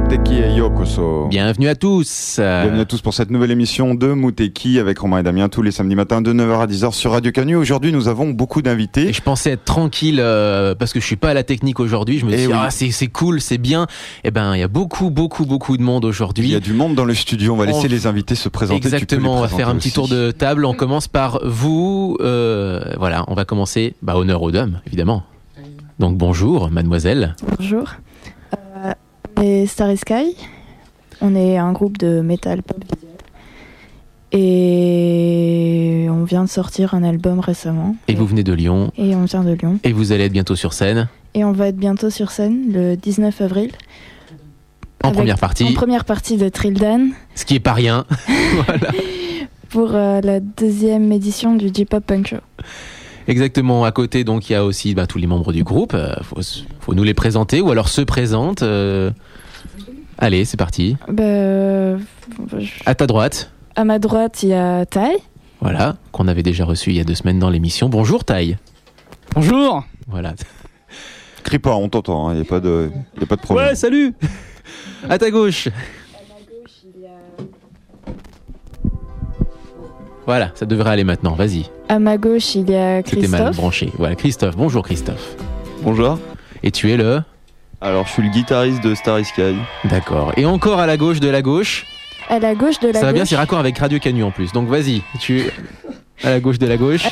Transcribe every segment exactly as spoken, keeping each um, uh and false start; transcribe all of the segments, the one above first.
Muteki et Yokoso. Bienvenue à tous. Bienvenue à tous pour cette nouvelle émission de Muteki avec Romain et Damien tous les samedis matins de neuf heures à dix heures sur Radio Canu. Aujourd'hui, nous avons beaucoup d'invités. Et je pensais être tranquille euh, parce que je suis pas à la technique aujourd'hui. Je me Eh dis oui. ah c'est c'est cool, c'est bien. Eh ben il y a beaucoup beaucoup beaucoup de monde aujourd'hui. Il y a du monde dans le studio. On va laisser On- les invités se présenter. Tu peux les Exactement. On va présenter faire un petit aussi. tour de table. On commence par vous. Euh, voilà, on va commencer. Bah honneur aux dames, évidemment. Donc bonjour, mademoiselle. Bonjour. Euh, on est Starry Sky. On est un groupe de metal pop visuel. Et on vient de sortir un album récemment. Et vous venez de Lyon. Et on vient de Lyon. Et vous allez être bientôt sur scène. Et on va être bientôt sur scène le dix-neuf avril. En Avec- première partie. En première partie de Trildan. Ce qui est pas rien. Voilà. Pour euh, la deuxième édition du J-Pop Punk Show. Exactement. À côté, donc, il y a aussi bah, tous les membres du groupe. Euh, faut, s- faut nous les présenter ou alors se présentent. euh. Allez, c'est parti. Bah, euh, je- À ta droite, à ma droite, il y a Tai. voilà, qu'on avait déjà reçu il y a deux semaines dans l'émission. Bonjour, Taille. Bonjour. Voilà. Crie pas, on t'entend. Il n'y a pas de, y a pas de problème. Ouais, salut. À ta gauche. Voilà, ça devrait aller maintenant. Vas-y. À ma gauche, il y a C'était mal Christophe. branché. Voilà, Christophe. Bonjour, Christophe. Bonjour. Et tu es le. Alors, je suis le guitariste de Starry Sky. D'accord. Et encore à la gauche de la gauche. À la gauche de la Ça va bien, gauche. c'est raccord avec Radio Canu en plus. Donc vas-y, tu à la gauche de la gauche.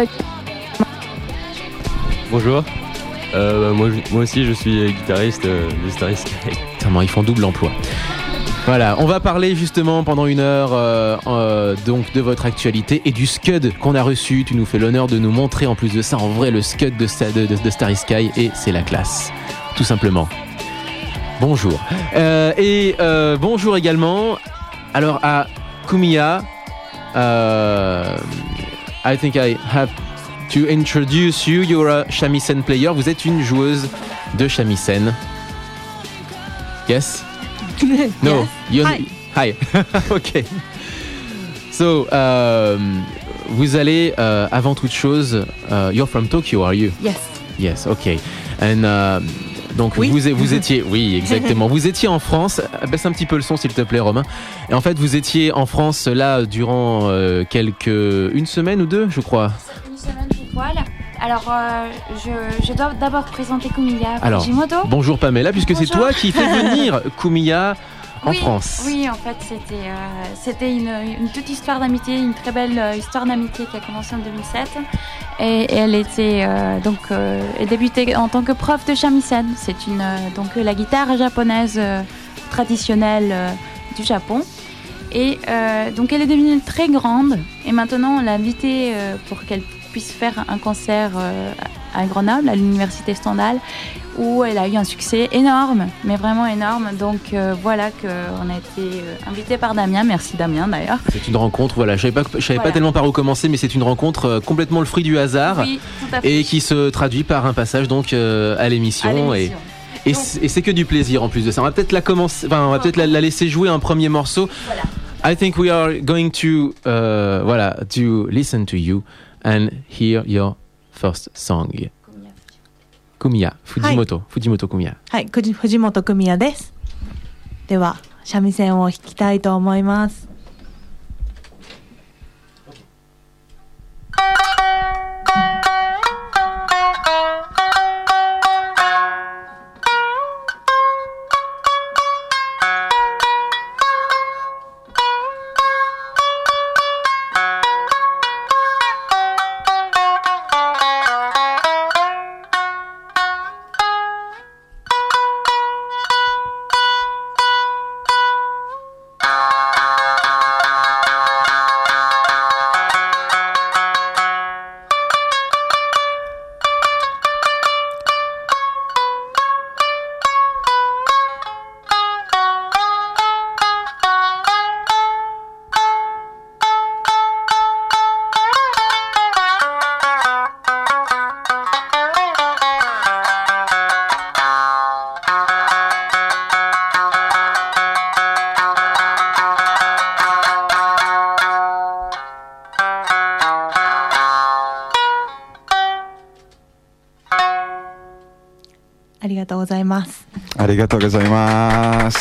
Bonjour. Euh, bah, moi, je- moi aussi, je suis guitariste euh, de Starry Sky. Putain, ils font double emploi. Voilà, on va parler justement pendant une heure euh, euh, donc de votre actualité et du Scud qu'on a reçu. Tu nous fais l'honneur de nous montrer en plus de ça en vrai le Scud de, Sta- de, de, de Starry Sky et c'est la classe, tout simplement. Bonjour. Euh, et euh, bonjour également. Alors à Kumiya, euh, I think I have to introduce you. You're a shamisen player. Vous êtes une joueuse de shamisen. Yes. No. You're- Hi. Hi. Ok. So, um, vous allez euh, avant toute chose. Uh, you're from Tokyo, are you? Yes. Yes. Ok. And uh, donc Oui. vous, vous étiez, oui, exactement. Vous étiez en France. Baisse un petit peu le son, s'il te plaît, Romain. Et en fait, vous étiez en France là durant euh, quelques, une semaine ou deux, je crois. Une semaine pile poil. Alors, euh, je, je dois d'abord présenter Kumiya Alors, Fujimoto. Bonjour Pamela, puisque c'est Bonjour. toi qui fais venir Kumiya en oui, France. Oui, en fait, c'était euh, c'était une, une toute histoire d'amitié, une très belle euh, histoire d'amitié qui a commencé en deux mille sept. Et, et elle était euh, donc euh, elle débutait en tant que prof de shamisen. C'est une euh, donc euh, la guitare japonaise euh, traditionnelle euh, du Japon. Et euh, donc elle est devenue très grande. Et maintenant, on l'a invitée euh, pour qu'elle puisse faire un concert euh, à Grenoble, à l'université Stendhal, où elle a eu un succès énorme, mais vraiment énorme. Donc euh, voilà qu'on a été euh, invité par Damien. Merci Damien d'ailleurs. C'est une rencontre, voilà, je savais pas, je savais Voilà. pas tellement par où commencer, mais c'est une rencontre euh, complètement le fruit du hasard Oui, tout à fait. et qui se traduit par un passage donc euh, à l'émission. À Et, l'émission. et Donc- c'est et c'est que du plaisir en plus de ça. On va peut-être la commencer, enfin, on va peut-être la, la laisser jouer un premier morceau. Voilà. I think we are going to, uh, voilà, to listen to you and hear your first song. Kumiya, Fujimoto, Fujimoto Kumiya. はい、くじ藤本久美也です。では、三味線を弾きたいと思います。 Thank ありがとうございます。 ありがとうございます。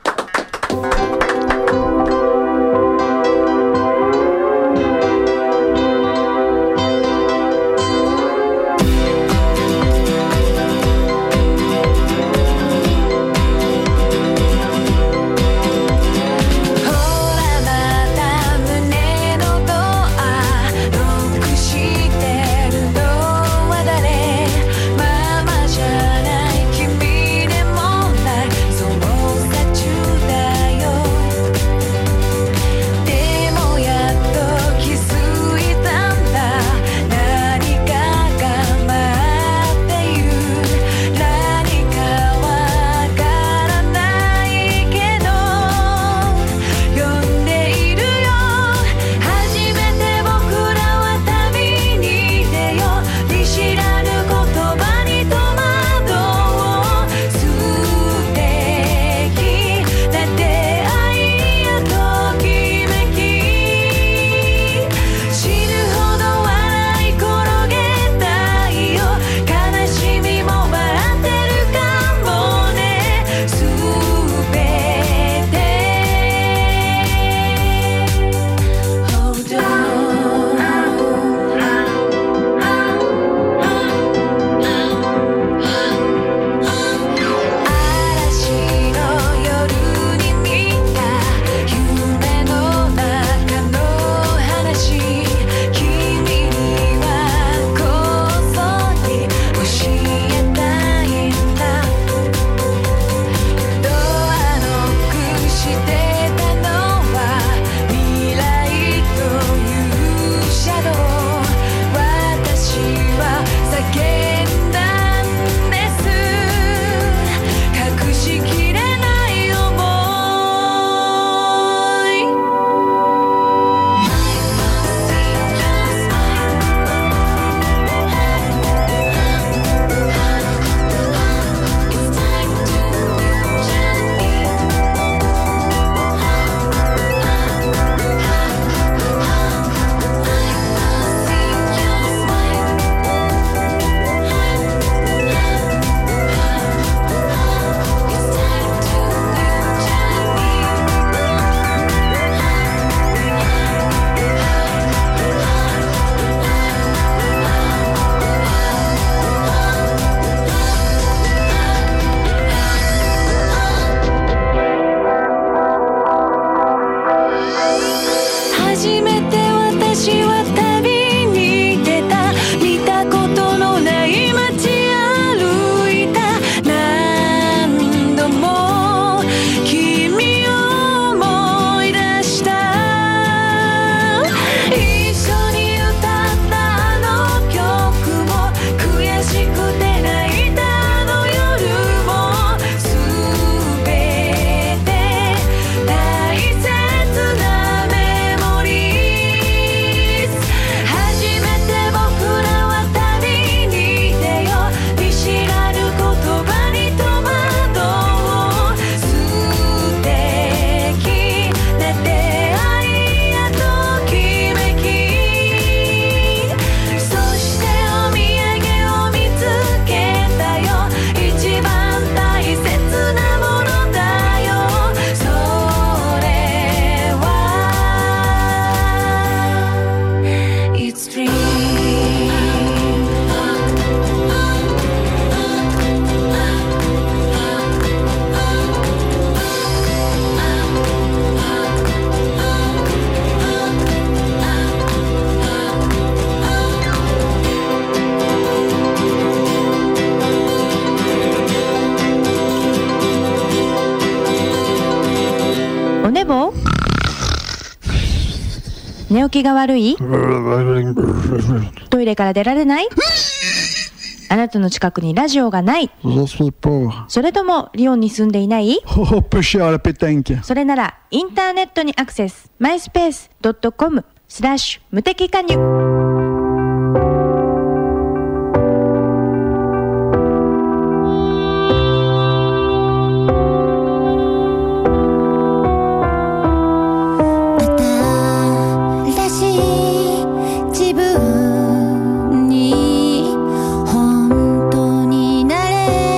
寝起きが悪い？トイレから出られない？あなたの近くにラジオがない？それともリヨンに住んでいない？それならインターネットにアクセス マイスペースドットコムスラッシュ無敵加入。 自分に本当になれ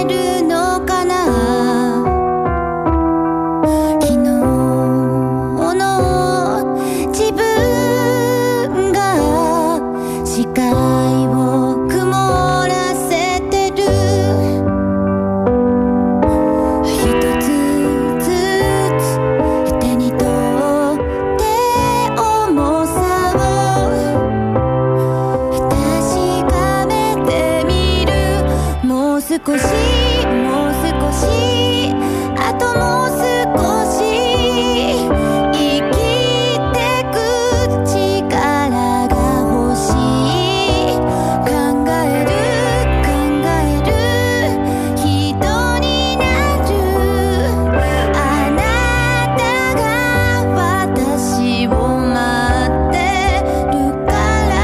う少しもう少しあともう少し生きてく力が欲しい考える考える人になるあなたが私を待ってるから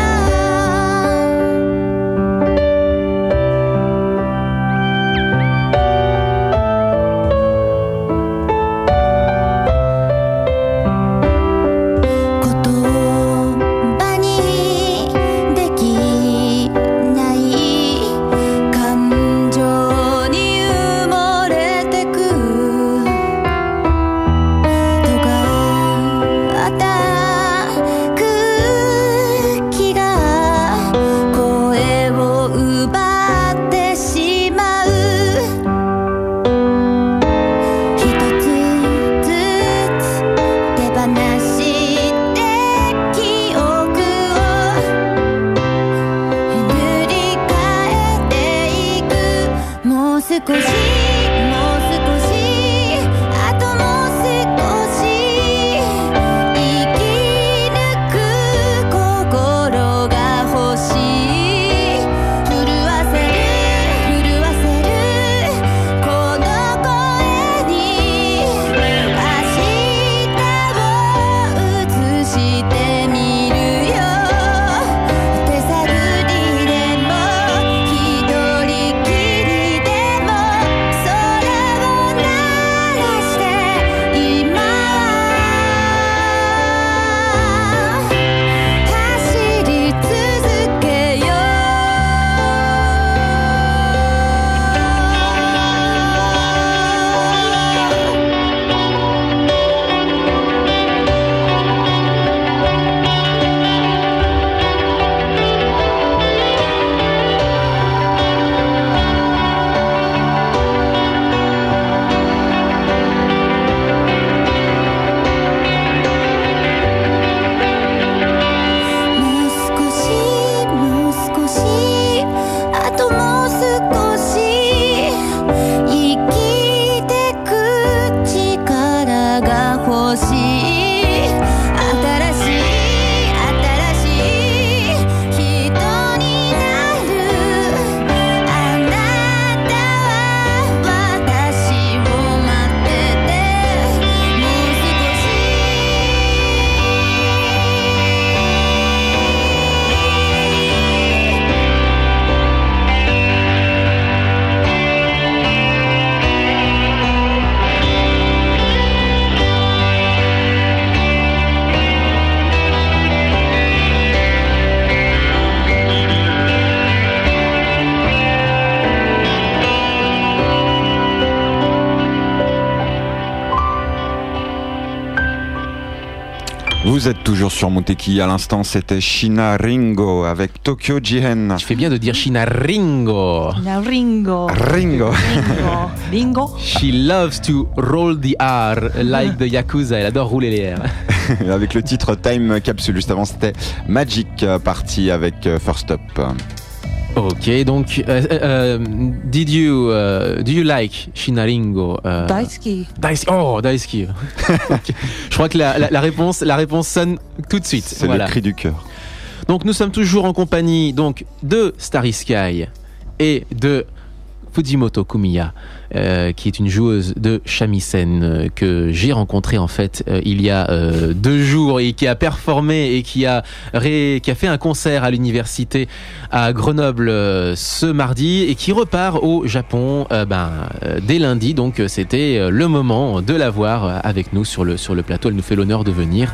Vous êtes toujours sur Muteki. À l'instant, c'était Shina Ringo avec Tokyo Jihen. Tu fais bien de dire Shina Ringo. Shina Ringo. Ringo. Ringo. Ringo. She loves to roll the R like the Yakuza. Elle adore rouler les R. Avec le titre Time Capsule. Juste avant, c'était Magic Party avec First Up. Ok, donc, euh, euh, did you, uh, do you like Shina Ringo? Uh, Daisuki. Daisuki. Oh, Daisuki. Okay. Je crois que la, la, la, réponse, la réponse sonne tout de suite. C'est voilà. Le cri du cœur. Donc, nous sommes toujours en compagnie donc, de Starry Sky et de Fujimoto Kumiya, euh, qui est une joueuse de shamisen euh, que j'ai rencontrée en fait euh, il y a euh, deux jours et qui a performé et qui a, ré... qui a fait un concert à l'université à Grenoble euh, ce mardi et qui repart au Japon euh, ben, euh, dès lundi. Donc euh, c'était euh, le moment de la voir euh, avec nous sur le, sur le plateau. Elle nous fait l'honneur de venir.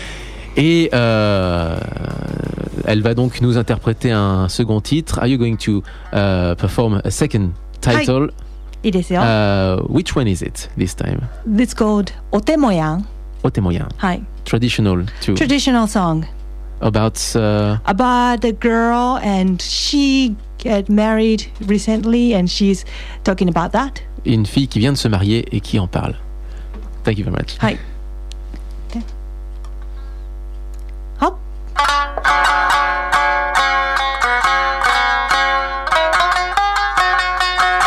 Et euh, elle va donc nous interpréter un second titre. Are you going to uh, perform a second title? いいですよ。 Uh, which one is it this time? It's called Otemoyan. Otemoyan. はい。 Traditional too. Traditional song. About uh, about a girl and she got married recently and she's talking about that. Une fille qui vient de se marier et qui en parle. Thank you very much. はい。Hop. 「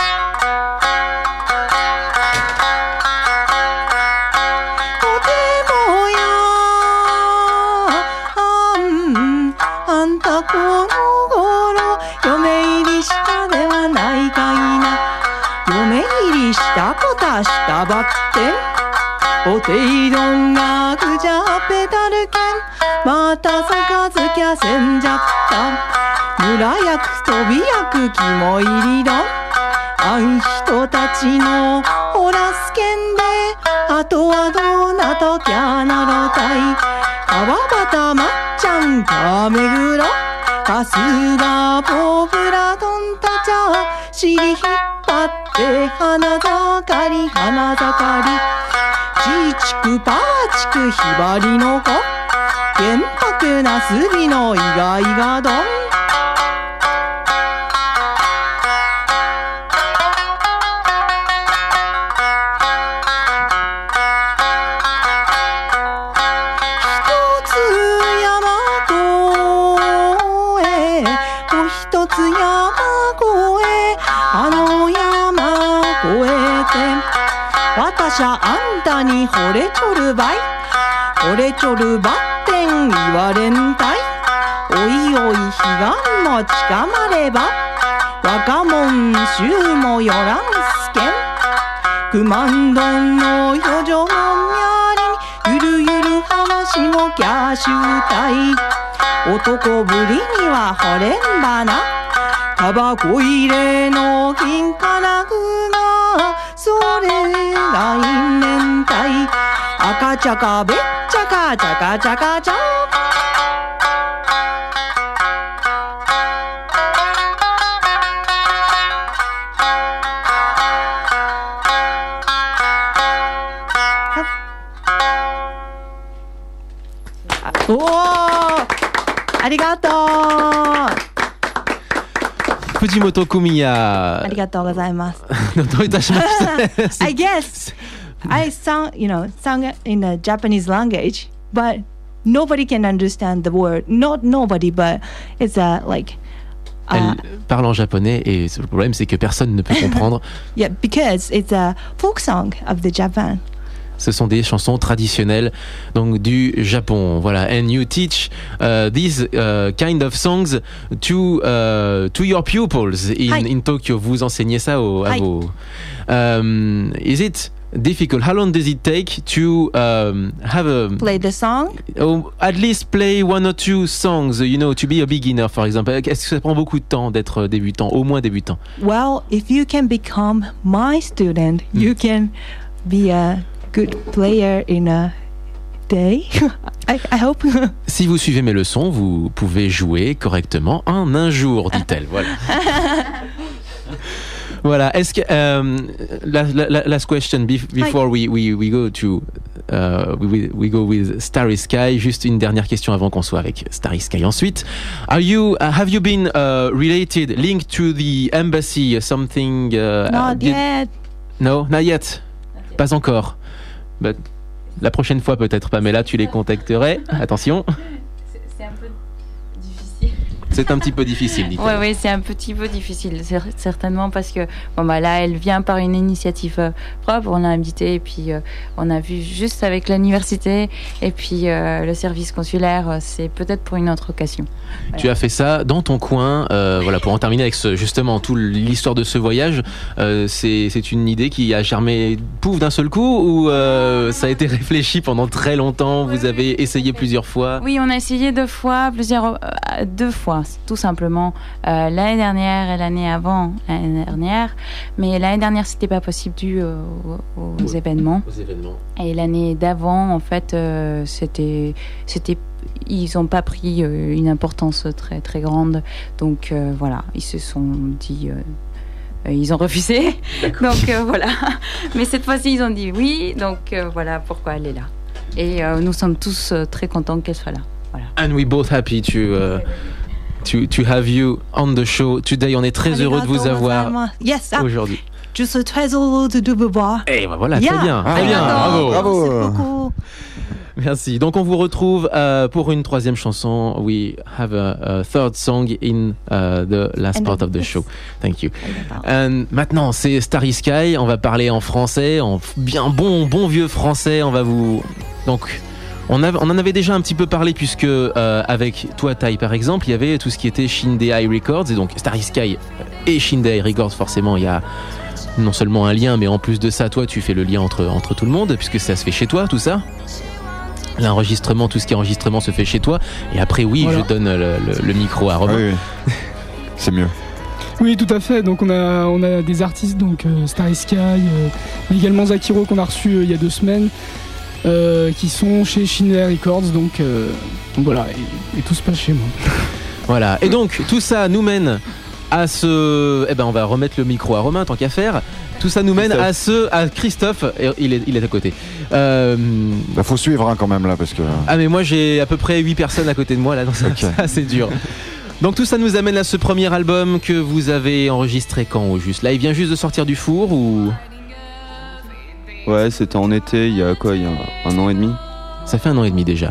かしたバッテンポセイドンがクジャペタルケンまた杯せんじゃった村役飛び役肝入りだあん人たちのホラスケンであとはどうなときゃなろたい川端まっちゃんかめぐらかすがポプラドンタチャ尻引っ張って花盛り花盛りちちくぱちくひばりの子玄白なすびのイガイガドン私はあんたに惚れちょるばい惚れちょるばってん言われんたいおいおい彼岸も近まれば若者衆もよらんすけんくまんどんの余剰もみゃりゆるゆる話もキャシュたい男ぶりには惚れんばなタバコ入れの金からぐがそれが因縁体赤ちゃかべっちゃかちゃかちゃかちゃおーありがとう藤本久美也ありがとうございますどういたしまして I guess I sound, you know, sang in the Japanese language, but nobody can understand the word. Not nobody, but it's a like. Uh, Elle parle en japonais et le problème c'est que personne ne peut comprendre. Yeah, because it's a folk song of the Japan. Ce sont des chansons traditionnelles donc du Japon. Voilà, and you teach uh, these uh, kind of songs to uh, to your pupils in, in Tokyo. Vous enseignez ça au, à vos. Um, is it difficult? How long does it take to um, have a play the song? Or at least play one or two songs. You know, to be a beginner, for example. Est-ce que ça prend beaucoup de temps d'être débutant, au moins débutant? Well, if you can become my student, mm. you can be a good player in a day. I, I hope. Si vous suivez mes leçons, vous pouvez jouer correctement en un jour, dit-elle. Voilà. Voilà. Est-ce que um, last, last question before we, we we go to uh, we we go with Starry Sky. Juste une dernière question avant qu'on soit avec Starry Sky. Ensuite, are you uh, have you been uh, related, linked to the embassy, something? Uh, Not did... yet. No, not yet. Pas encore. But la prochaine fois peut-être, Pamela, tu les contacterais. Attention. C'est un peu difficile. C'est un petit peu difficile, dit-elle. Oui, oui, c'est un petit peu difficile, certainement, parce que bon, bah, là, elle vient par une initiative euh, propre. On l'a invitée et puis euh, on a vu juste avec l'université et puis euh, le service consulaire, c'est peut-être pour une autre occasion. Voilà. Tu as fait ça dans ton coin, euh, voilà, pour en terminer avec ce, justement toute l'histoire de ce voyage. Euh, c'est, c'est une idée qui a germé pouf d'un seul coup ou euh, ça a été réfléchi pendant très longtemps? Vous avez essayé plusieurs fois? Oui, on a essayé deux fois, plusieurs, euh, deux fois, tout simplement. Euh, l'année dernière et l'année avant l'année dernière, mais l'année dernière c'était pas possible dû aux, aux, aux événements. Aux événements. Et l'année d'avant, en fait, euh, c'était, c'était ils n'ont pas pris euh, une importance très très grande, donc euh, voilà, ils se sont dit, euh, euh, ils ont refusé, donc euh, voilà. Mais cette fois-ci, ils ont dit oui, donc euh, voilà pourquoi elle est là. Et euh, nous sommes tous euh, très contents qu'elle soit là. Voilà. And we both happy to. Uh... To, to have you on the show today. On est très heureux de vous avoir yes, aujourd'hui. Je suis très heureux de vous voir. Et ben voilà, yeah. très bien, ah, très bien, bravo. bravo. Merci beaucoup. Merci. Donc on vous retrouve uh, pour une troisième chanson. We have a, a third song in uh, the last And part of the yes. show. Thank you. And maintenant c'est Starry Sky. On va parler en français, en bien bon bon vieux français. On va vous donc. On, a, on en avait déjà un petit peu parlé puisque euh, avec toi Tai par exemple il y avait tout ce qui était Shindeai Records et donc Starry Sky et Shindeai Records forcément il y a non seulement un lien, mais en plus de ça, toi, tu fais le lien entre, entre tout le monde, puisque ça se fait chez toi, tout ça. L'enregistrement, tout ce qui est enregistrement se fait chez toi. Et après, oui, voilà. Je donne le, le, le micro à Romain. Oui, oui. C'est mieux. Oui, tout à fait. Donc on a, on a des artistes, donc euh, Starry Sky, euh, mais également Zakiro qu'on a reçu euh, il y a deux semaines, euh, qui sont chez Schneider Records. Donc, euh, donc voilà, et, et tout se passe chez moi. Voilà. Et donc tout ça nous mène à ce. Eh ben, on va remettre le micro à Romain tant qu'à faire. Tout ça nous mène Christophe. à ce, à Christophe. Il est, il est à côté. Euh... Bah, faut suivre hein, quand même là parce que. Ah mais moi j'ai à peu près huit personnes à côté de moi là, donc okay. ça, c'est dur. Donc tout ça nous amène à ce premier album que vous avez enregistré quand au juste? Là, il vient juste de sortir du four ou? Ouais, c'était en été. Il y a quoi? Il y a un, un an et demi. Ça fait un an et demi déjà.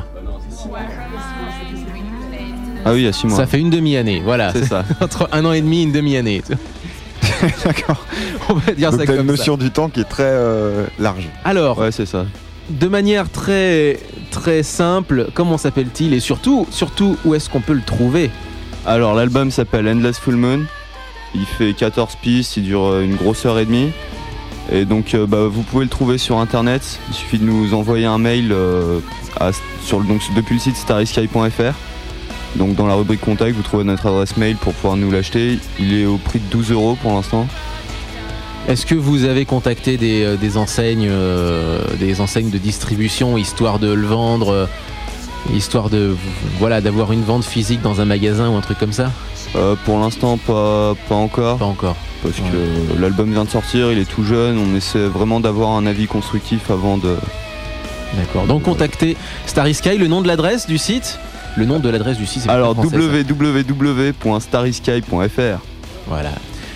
Ah oui, il y a six mois. Ça fait une demi-année. Voilà. C'est ça. Entre un an et demi et une demi-année. D'accord. On va dire donc ça t'as comme une notion ça. du temps qui est très euh, large. Alors, ouais, c'est ça. De manière très très simple, comment s'appelle-t-il et surtout, surtout où est-ce qu'on peut le trouver? Alors l'album s'appelle Endless Full Moon. Il fait quatorze pistes, il dure une grosse heure et demie. Et donc euh, bah, vous pouvez le trouver sur internet. Il suffit de nous envoyer un mail euh, à, sur, donc, depuis le site starrysky point f r. Donc dans la rubrique contact, vous trouvez notre adresse mail pour pouvoir nous l'acheter. Il est au prix de douze euros pour l'instant. Est-ce que vous avez contacté des, des enseignes, euh, des enseignes de distribution histoire de le vendre, euh, histoire de voilà d'avoir une vente physique dans un magasin ou un truc comme ça? euh, Pour l'instant, pas pas encore. Pas encore. Parce ouais. que l'album vient de sortir, il est tout jeune. On essaie vraiment d'avoir un avis constructif avant de. D'accord. Donc contactez Starry Sky. Le nom de l'adresse du site? Le nom de l'adresse du site, c'est alors français, w w w point starrysky point f r. Voilà.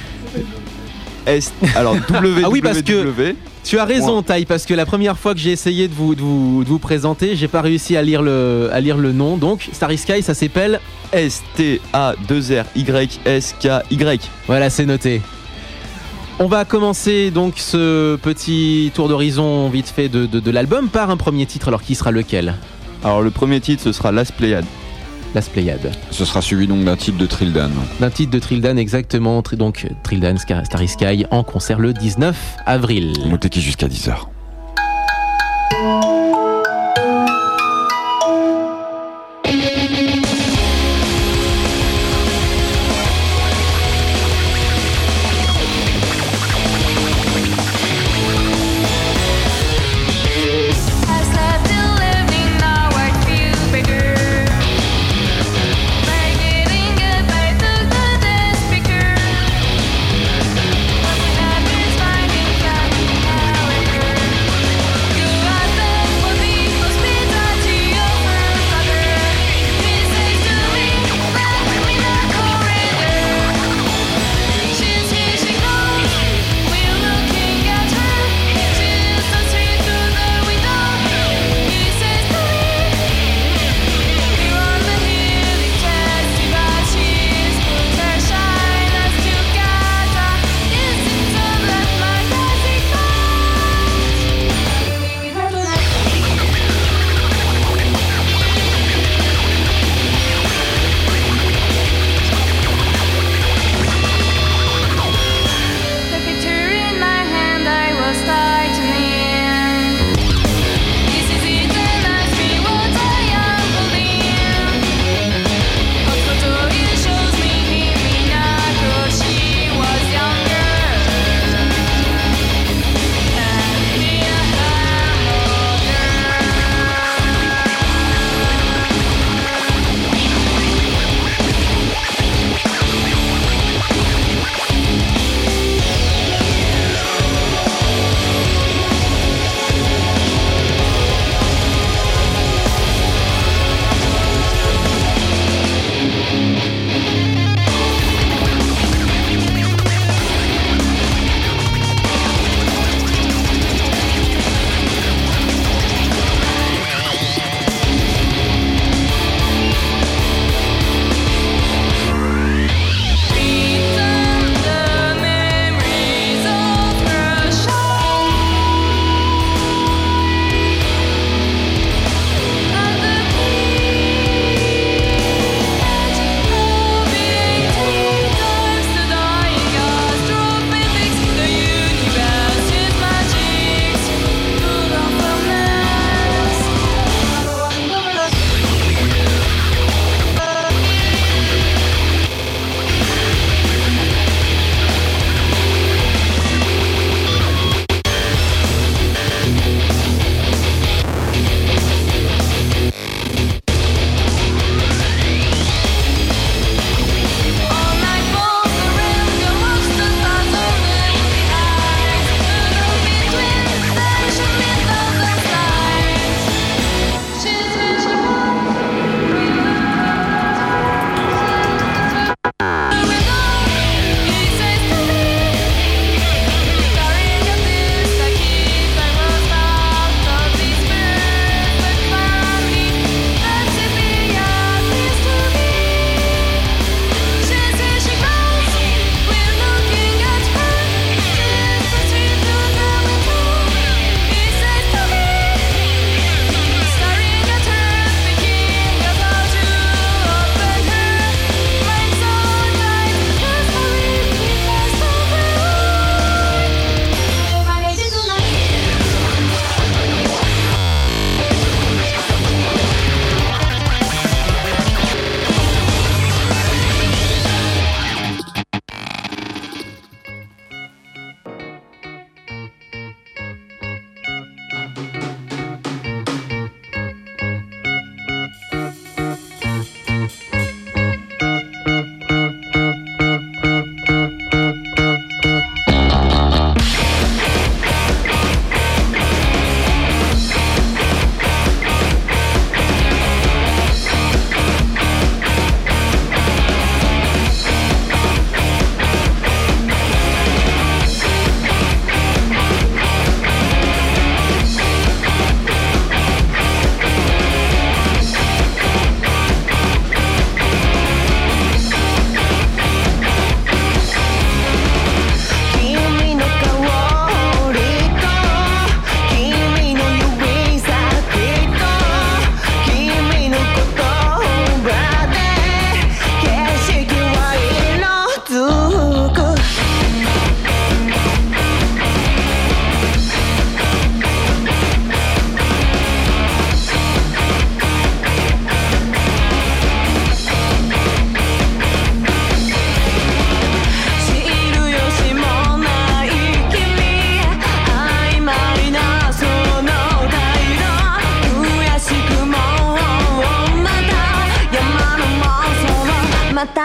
Est, alors w w w. Ah oui, parce que tu as raison, Taï, parce que la première fois que j'ai essayé de vous, de vous, de vous présenter, j'ai pas réussi à lire le, à lire le nom. Donc Starry Sky, ça s'appelle S T A deux R Y S K Y. Voilà, c'est noté. On va commencer donc ce petit tour d'horizon vite fait de, de, de l'album par un premier titre. Alors qui sera lequel? Alors le premier titre ce sera Last Pléiade. Last Pléiade. Ce sera suivi donc d'un titre de Trildan. D'un titre de Trildan exactement. Donc Trildan, Starry Sky en concert le dix-neuf avril. Muteki jusqu'à dix heures. Finding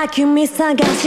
な君探し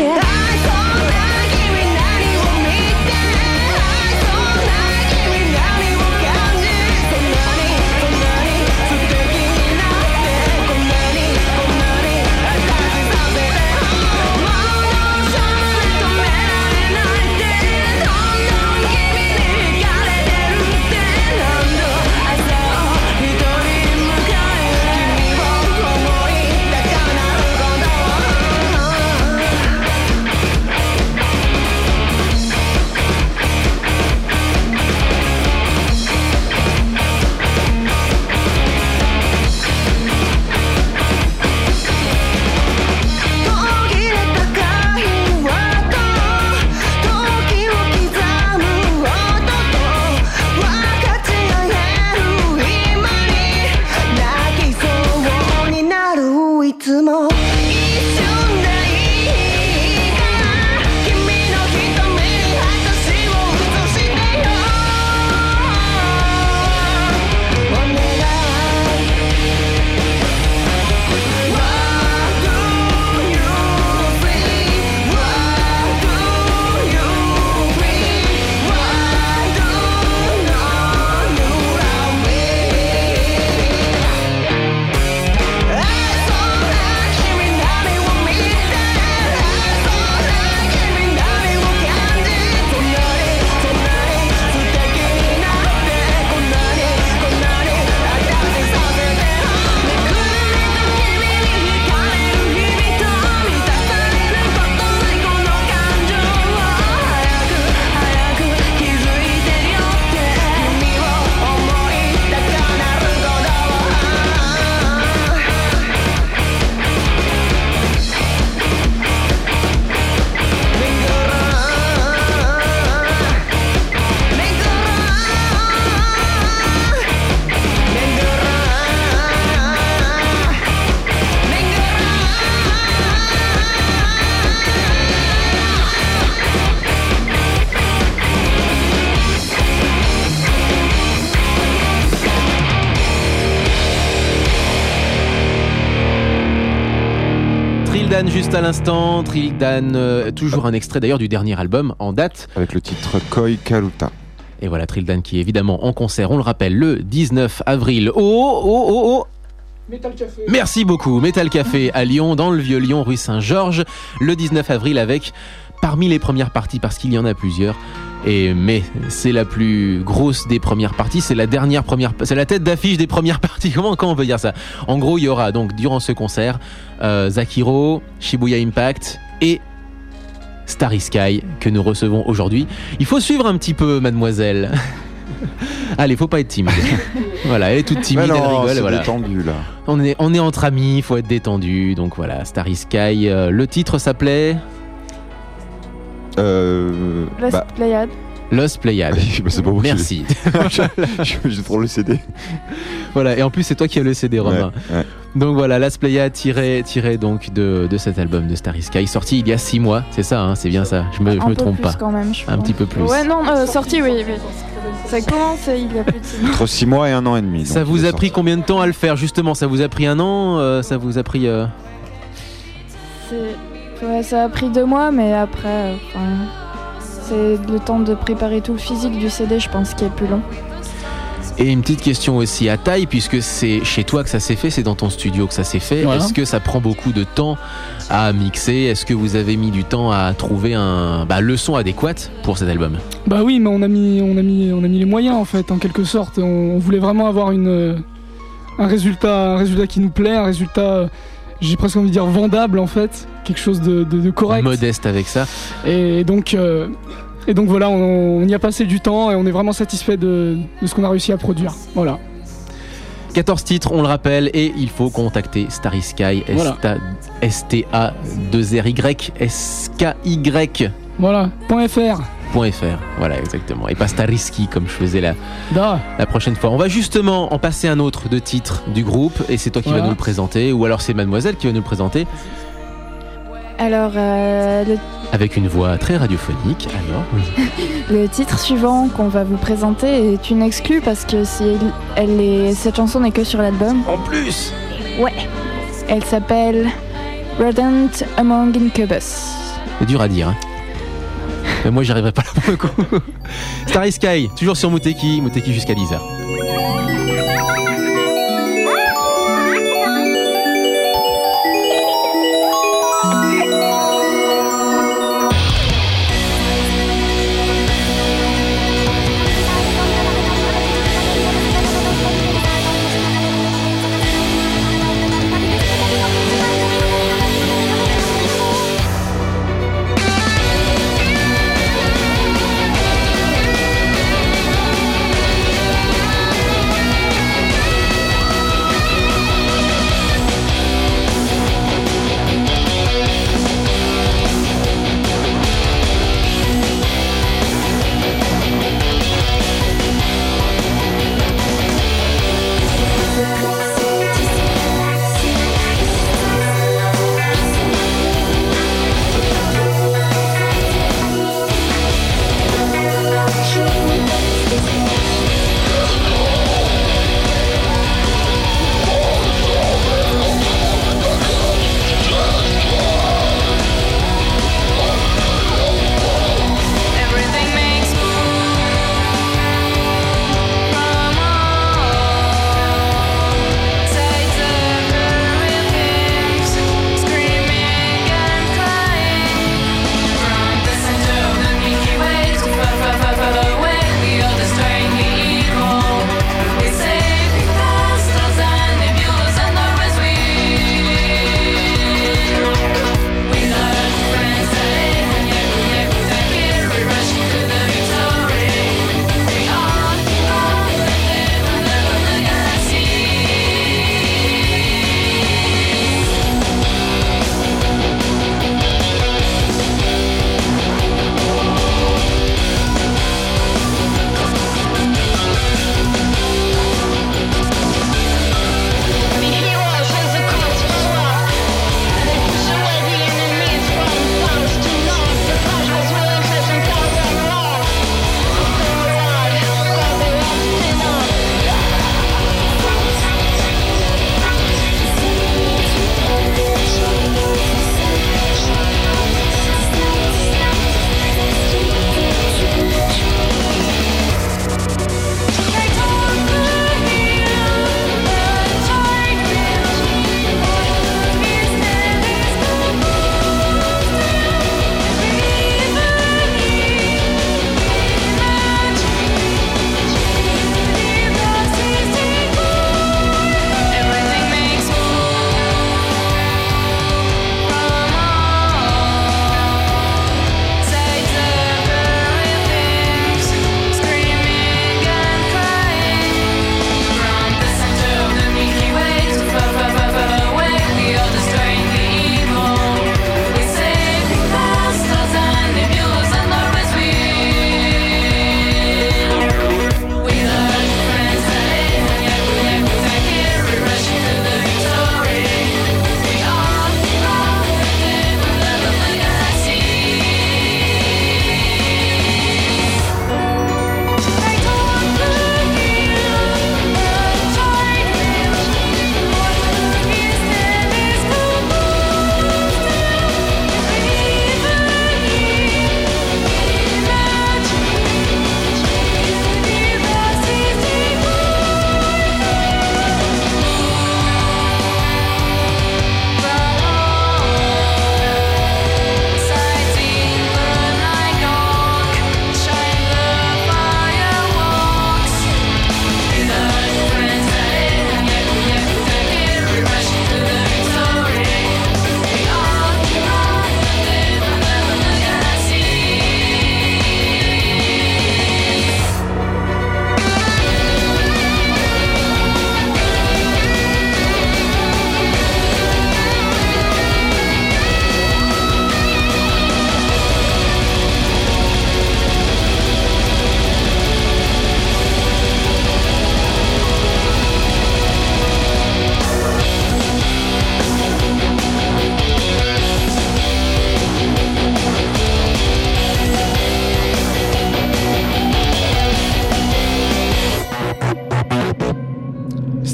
Juste à l'instant, Trildan, euh, toujours un extrait d'ailleurs du dernier album en date. Avec le titre Koi Karuta. Et voilà, Trildan qui est évidemment en concert, on le rappelle, le dix-neuf avril. Oh, oh, oh, oh Metal Café. Merci beaucoup, Metal Café à Lyon, dans le Vieux-Lyon, rue Saint-Georges, le dix-neuf avril avec, parmi les premières parties, parce qu'il y en a plusieurs, et, mais c'est la plus grosse des premières parties, c'est la dernière première, c'est la tête d'affiche des premières parties, comment, comment on peut dire ça? En gros, il y aura donc, durant ce concert, euh, Zakiro, Shibuya Impact et Starry Sky que nous recevons aujourd'hui. Il faut suivre un petit peu, mademoiselle. Allez, faut pas être timide. Voilà, elle est toute timide, non, elle rigole. C'est voilà. détendu là. On est, on est entre amis, faut être détendu. Donc voilà, Starry Sky. Euh, le titre s'appelait euh, Lost bah... Pléiade. Lost Pléiade. bah, c'est pas vous. Merci. J'ai trop le C D. Voilà, et en plus c'est toi qui as le C D, Romain. Ouais, ouais. Donc voilà, Lost Pléiade tiré, tiré donc de, de cet album de Starry Sky, sorti il y a six mois, c'est ça, hein, c'est bien ça. Je me, je me trompe pas. Quand même, je un petit peu plus. Ouais, non, euh, sorti, oui, oui. Ça commence il y a plus de six mois. Entre six mois et un an et demi. Ça vous a pris combien de temps à le faire justement? Ça vous a pris un an euh, Ça vous a pris euh... ouais, ça a pris deux mois, mais après, enfin, c'est le temps de préparer tout le physique du C D, je pense, qui est plus long. Et une petite question aussi à taille, puisque c'est chez toi que ça s'est fait, c'est dans ton studio que ça s'est fait. Voilà. Est-ce que ça prend beaucoup de temps à mixer? Est-ce que vous avez mis du temps à trouver un, bah, le son adéquat pour cet album? Bah oui, mais on a mis, on a mis, on a mis les moyens en fait, en quelque sorte. On, on voulait vraiment avoir une, un résultat, un résultat qui nous plaît, un résultat, j'ai presque envie de dire vendable en fait, quelque chose de, de, de correct. Modeste avec ça. Et donc. Euh, Et donc voilà, on, on y a passé du temps et on est vraiment satisfait de, de ce qu'on a réussi à produire. Voilà. quatorze titres, on le rappelle, et il faut contacter Starry Sky, voilà. S T A deux R Y S K Y. Voilà, .fr. .fr, voilà exactement. Et pas Starisky comme je faisais la, da. la prochaine fois. On va justement en passer un autre de titre du groupe, et c'est toi qui voilà. vas nous le présenter, ou alors c'est Mademoiselle qui va nous le présenter. Alors, euh, le... avec une voix très radiophonique, alors. Le titre suivant qu'on va vous présenter est une exclue parce que si elle est... cette chanson n'est que sur l'album. En plus. Ouais. Elle s'appelle Rodent Among Incubus. C'est dur à dire, hein. Mais moi, j'y arriverai pas là pour le coup. Starry Sky, toujours sur Muteki, Muteki jusqu'à dix heures. 「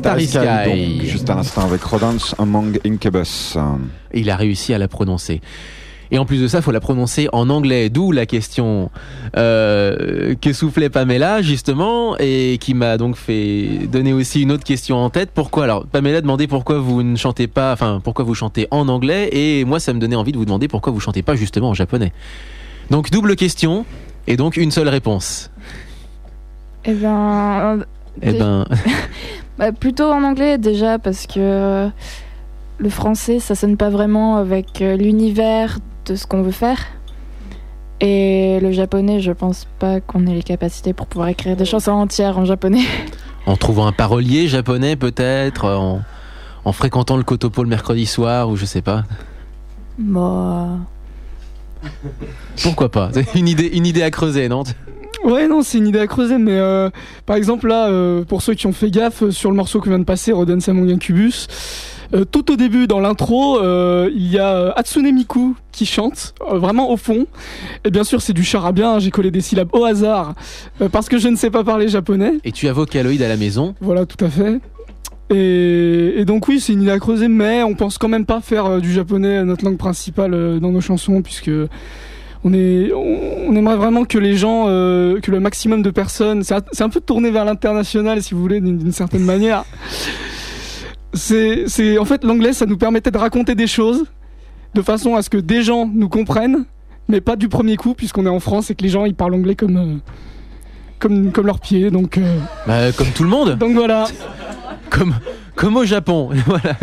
Starry Sky. donc, juste à l'instant avec Rodance Among Incubus. Et il a réussi à la prononcer. Et en plus de ça, il faut la prononcer en anglais, d'où la question euh, que soufflait Pamela justement, et qui m'a donc fait donner aussi une autre question en tête. Pourquoi alors Pamela demandait pourquoi vous ne chantez pas, enfin pourquoi vous chantez en anglais, et moi ça me donnait envie de vous demander pourquoi vous chantez pas justement en japonais. Donc double question et donc une seule réponse. Eh ben, euh, Eh ben, bah, plutôt en anglais déjà parce que le français ça sonne pas vraiment avec euh, l'univers de ce qu'on veut faire. Et le japonais, je pense pas qu'on ait les capacités pour pouvoir écrire des chansons entières en japonais. en trouvant un parolier japonais peut-être, en, en fréquentant le Kotopo le mercredi soir ou je sais pas. Bon. Pourquoi pas? C'est une idée, une idée à creuser, non? Ouais, non, c'est une idée à creuser, mais euh, par exemple là, euh, pour ceux qui ont fait gaffe, sur le morceau que vient de passer, Rodance Among Incubus, euh, tout au début dans l'intro, euh, il y a euh, Hatsune Miku qui chante, euh, vraiment au fond. Et bien sûr, c'est du charabia, hein, j'ai collé des syllabes au hasard, euh, parce que je ne sais pas parler japonais. Et tu as Vocaloid à la maison? Voilà, tout à fait. Et, et donc oui, c'est une idée à creuser, mais on pense quand même pas faire euh, du japonais notre langue principale euh, dans nos chansons, puisque on est, on, on aimerait vraiment que les gens, euh, que le maximum de personnes, c'est un, c'est un peu tourné vers l'international, si vous voulez, d'une, d'une certaine manière. C'est, c'est, en fait, l'anglais, ça nous permettait de raconter des choses de façon à ce que des gens nous comprennent, mais pas du premier coup, puisqu'on est en France et que les gens ils parlent anglais comme, euh, comme, comme leurs pieds, donc. Euh... Bah, comme tout le monde. Donc voilà. Comme, comme au Japon, voilà.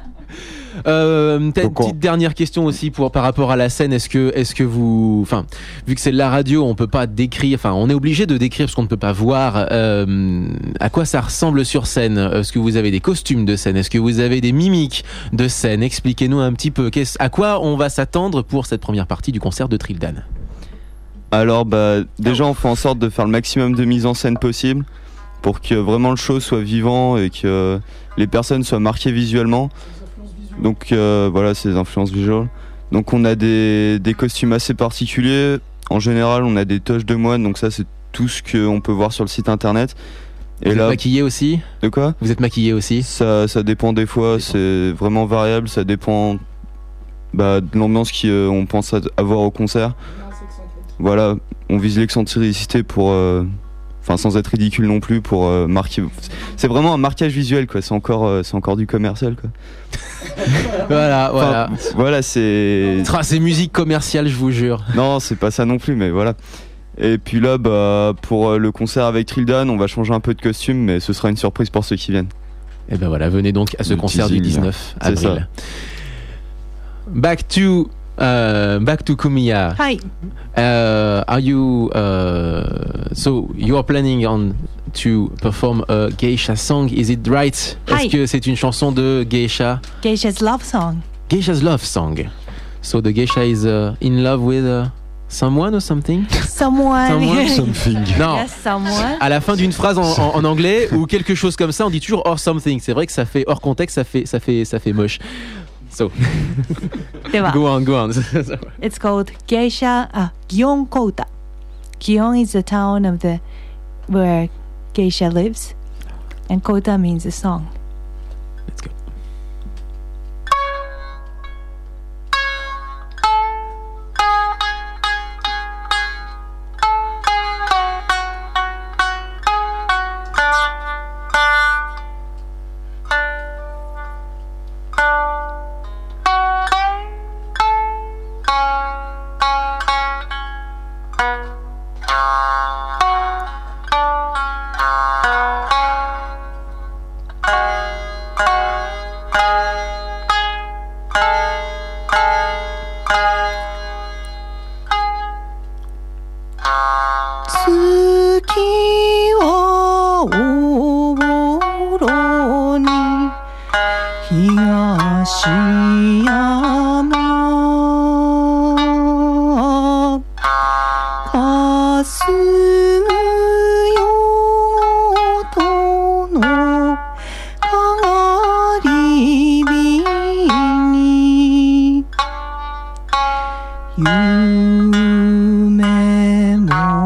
Euh, peut-être une petite dernière question aussi pour par rapport à la scène. Est-ce que, est-ce que vous, enfin, vu que c'est de la radio, on peut pas décrire, enfin, on est obligé de décrire parce qu'on ne peut pas voir euh, à quoi ça ressemble sur scène. Est-ce que vous avez des costumes de scène? Est-ce que vous avez des mimiques de scène? Expliquez-nous un petit peu. Qu'est-ce, à quoi on va s'attendre pour cette première partie du concert de Trildan? Alors, bah, déjà, on fait en sorte de faire le maximum de mise en scène possible pour que vraiment le show soit vivant et que les personnes soient marquées visuellement. Donc euh, voilà, c'est des influences visuelles. Donc on a des, des costumes assez particuliers. En général, on a des toches de moine, donc ça c'est tout ce qu'on peut voir sur le site internet. Et vous là, êtes maquillé aussi? De quoi? Vous êtes maquillé aussi? Ça, ça dépend des fois, ça dépend. C'est vraiment variable, ça dépend bah, de l'ambiance qu'on euh, pense avoir au concert. Voilà, on vise l'excentricité pour... Euh, Enfin, sans être ridicule non plus pour euh, marquer. C'est vraiment un marquage visuel, quoi. C'est encore, euh, c'est encore du commercial, quoi. voilà, voilà. Enfin, voilà, c'est. C'est musique commerciale, je vous jure. Non, c'est pas ça non plus, mais voilà. Et puis là, bah, pour euh, le concert avec Trildan, on va changer un peu de costume, mais ce sera une surprise pour ceux qui viennent. Et ben voilà, venez donc à ce le concert teasing, du dix-neuf avril. C'est ça. Back to. Uh, back to Kumiya. Hi. Uh, are you uh, so you are planning on to perform a geisha song? Is it right? Hi. Est-ce que c'est une chanson de geisha? Geisha's love song. Geisha's love song. So the geisha is uh, in love with uh, someone or something? Someone. Someone? Something. Non. Yes, someone. À la fin d'une phrase en, en, en anglais ou quelque chose comme ça, on dit toujours or something. C'est vrai que ça fait hors contexte, ça fait ça fait ça fait moche. So, go on, go on. It's called Geisha, uh, Gion Kouta. Gion is the town of the where geisha lives, and Kouta means a song. Let's go.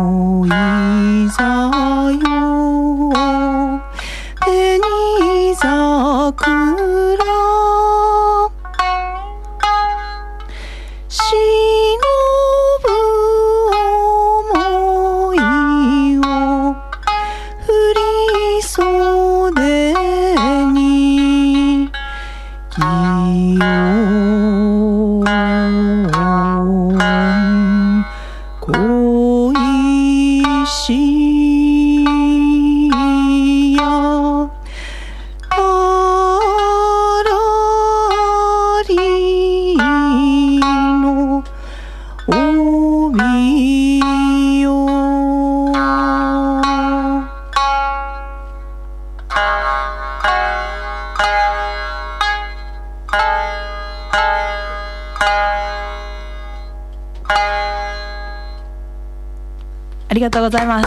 Penisa りがとうございます。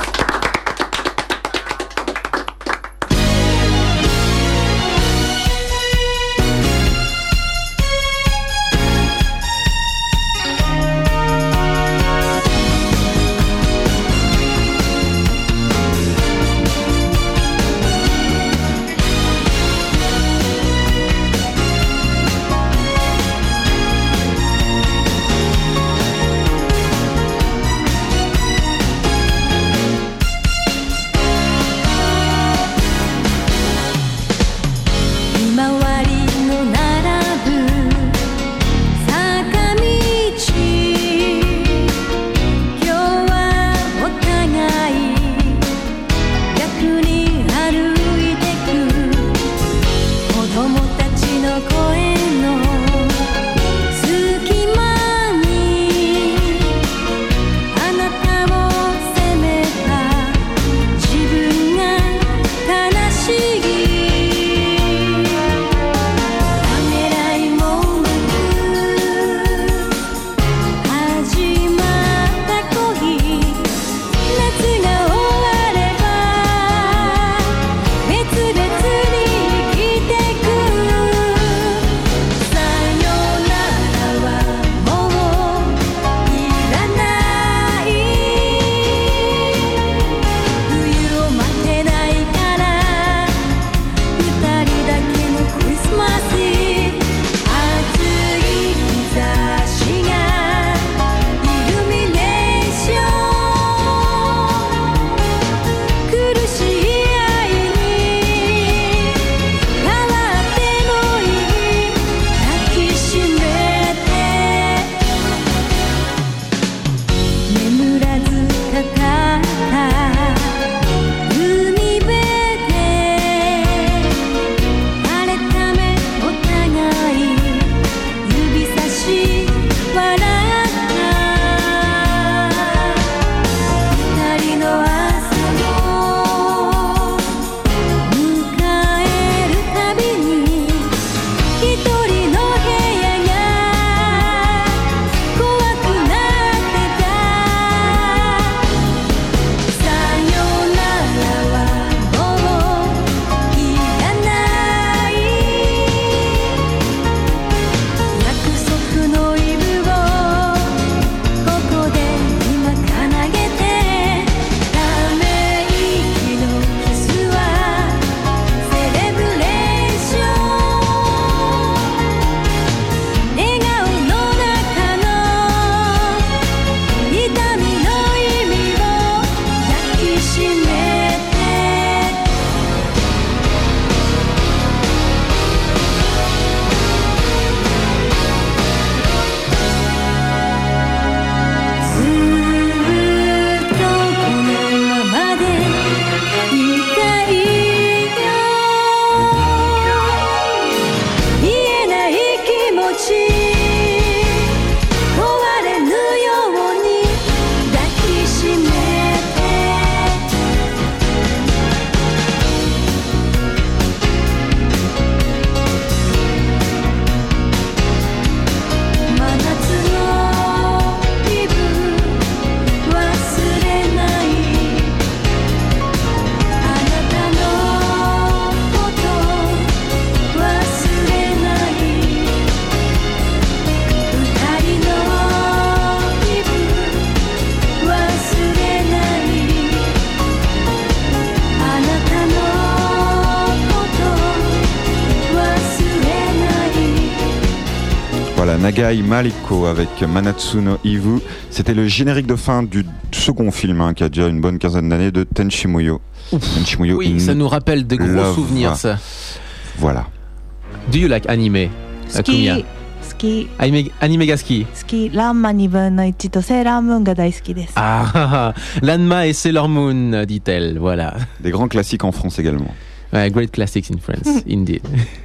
Voilà, Nagai Maliko avec Manatsu no Ivu. C'était le générique de fin du second film hein, qui a déjà une bonne quinzaine d'années de Tenchi Muyo. Tenchi Muyo oui, ça nous rappelle de gros love. souvenirs ça. Voilà. Do you like anime? Akumiya? 好き。 アニメ、アニメが好き。 好き。ランマにぶんのいちとセーラームーンが大好きです。 Ah, Lanma et Sailor Moon, dit-elle. Voilà. Des grands classiques en France également. Ouais, great classics in France, indeed.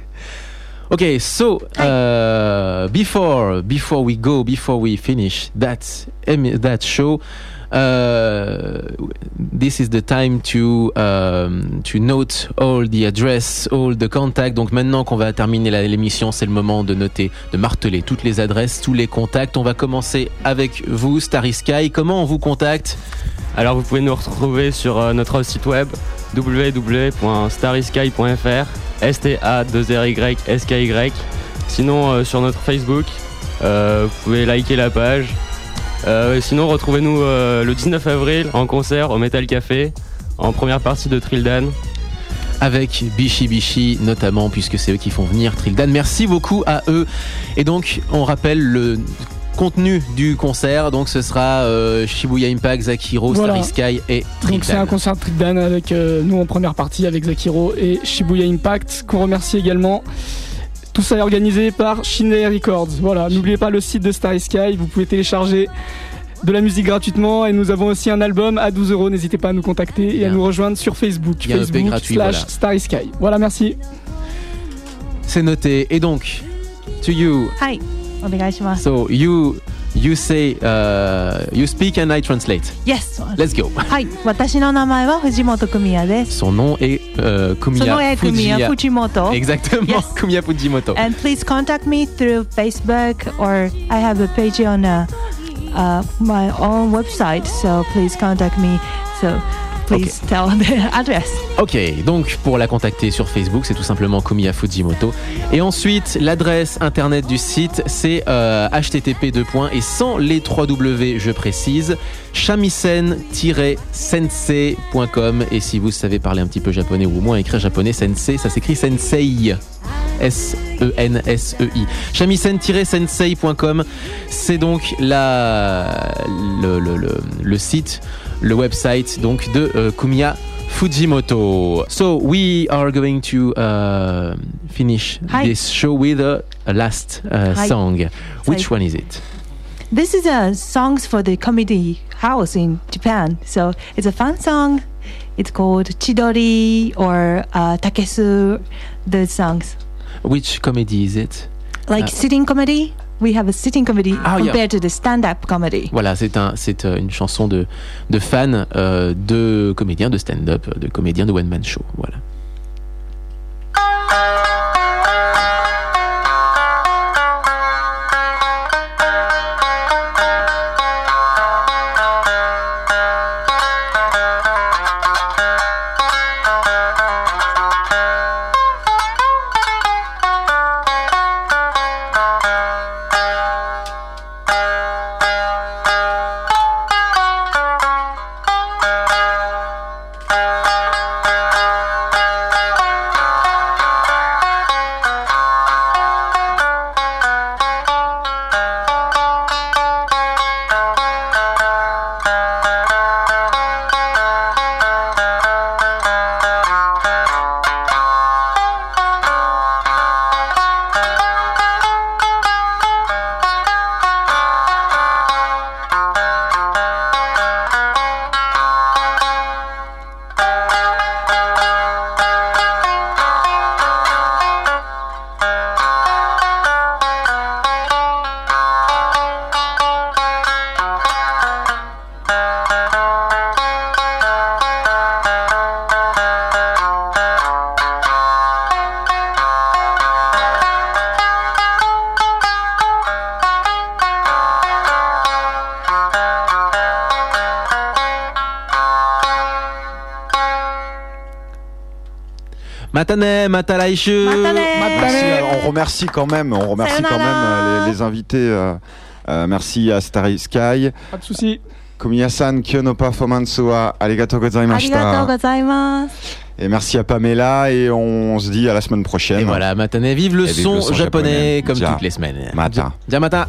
Okay, so uh, before before we go, before we finish that that show, uh, this is the time to um, to note all the address, all the contact. Donc maintenant qu'on va terminer la, l'émission, c'est le moment de noter, de marteler toutes les adresses, tous les contacts. On va commencer avec vous, Starry Sky. Comment on vous contacte? Alors vous pouvez nous retrouver sur euh, notre site web w w w point starrysky point f r, S T A deux R Y S K Y. Sinon euh, sur notre Facebook, euh, vous pouvez liker la page. Euh, sinon retrouvez-nous euh, le dix-neuf avril en concert au Metal Café, en première partie de Trildan. Avec Bishi Bishi notamment, puisque c'est eux qui font venir Trildan. Merci beaucoup à eux. Et donc, on rappelle le contenu du concert. Donc, ce sera euh, Shibuya Impact, Zakiro, Voilà. Starry Sky et Trildan. Donc c'est un concert de Trildan avec euh, nous en première partie avec Zakiro et Shibuya Impact qu'on remercie également. Tout ça est organisé par Shinrei Records. Voilà, n'oubliez pas le site de Starry Sky, vous pouvez télécharger de la musique gratuitement et nous avons aussi un album à douze euros. N'hésitez pas à nous contacter et à nous rejoindre sur Facebook, Il y a un E P Facebook gratuit, slash voilà. Starry Sky. Voilà, merci. C'est noté. Et donc, to you. はい、お願いします。 So, you, you say, uh, you speak and I translate. Yes. Let's go. はい、私の名前は藤本久美也です。 Son nom est euh, その Kumiya 絵久美也 Fujiya. 藤本。 Exactement, Yes. Kumiya Fujimoto. And please contact me through Facebook or I have a page on uh, uh, my own website. So please contact me. So please tell the address. Ok, donc pour la contacter sur Facebook, c'est tout simplement Kumiya Fujimoto. Et ensuite, l'adresse internet du site, c'est euh, H T T P deux points et sans les trois W, je précise, shamisen tiret sensei point com. Et si vous savez parler un petit peu japonais ou au moins écrire japonais, sensei, ça s'écrit sensei. S E N S E I. shamisen tiret sensei point com, c'est donc la, le, le, le, le site, le website donc de euh, Kumiya Fujimoto. So we are going to uh, finish Hi. this show with a, a last uh, Hi. song. Which Sorry. one is it? This is a songs for the comedy house in Japan. So it's a fun song. It's called Chidori or uh, Takesu. Those songs Which comedy is it? like Uh, sitting comedy. We have a sitting comedy Ah, yeah. compared to the stand-up comedy. Voilà, c'est un, c'est euh, une chanson de, de fans euh, de comédiens de stand-up, de comédiens de one-man show. Voilà. Matane, matalaishu. Matane. Merci, euh, on remercie quand même, on remercie quand même euh, les, les invités. euh, euh, merci à Starry Sky. Pas de soucis. Komiya-san, kyo no performance wa arigatou gozaimashita. Arigatou gozaimasu. Et merci à Pamela et on se dit à la semaine prochaine. Et voilà, Matane, vive le Et vive son, le son japonais, japonais. comme Ja. toutes les semaines. Mata. Ja mata.